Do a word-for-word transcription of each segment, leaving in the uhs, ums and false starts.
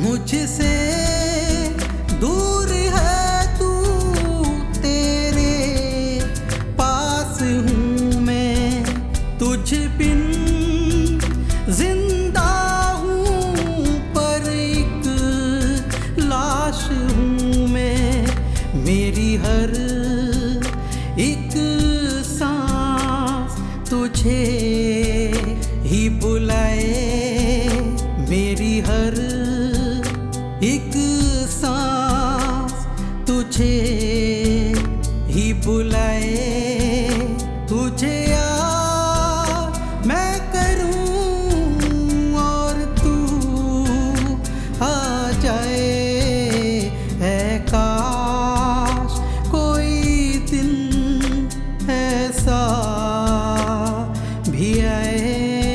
मुझसे दूर है तू, तेरे पास हूँ मैं, तुझ बिन जिंदा हूँ पर एक लाश हूँ मैं। मेरी हर एक सांस तुझे ही बुलाए, मेरी हर एक सांस तुझे ही बुलाए। तुझे याद मैं करूं और तू आ जाए, है काश कोई दिन ऐसा भी आए।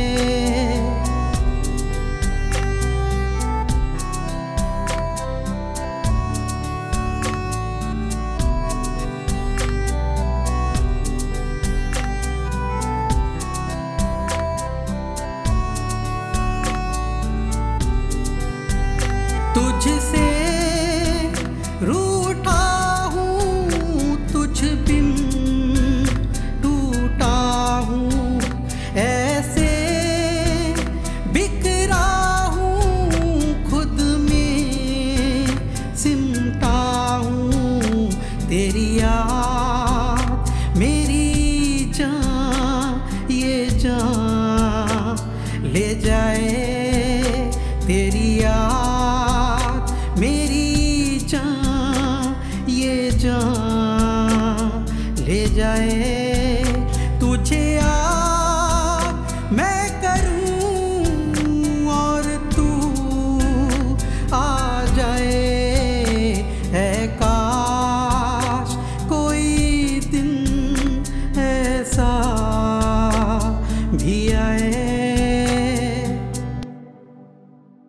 तुझसे रूठा हूँ, तुझ बिन टूटा हूँ, ऐसे बिखरा हूँ, खुद में सिमटा हूँ। तेरी याद मेरी जान ये जान ले जाए, तेरी याद मेरी जान ये जान ले जाए।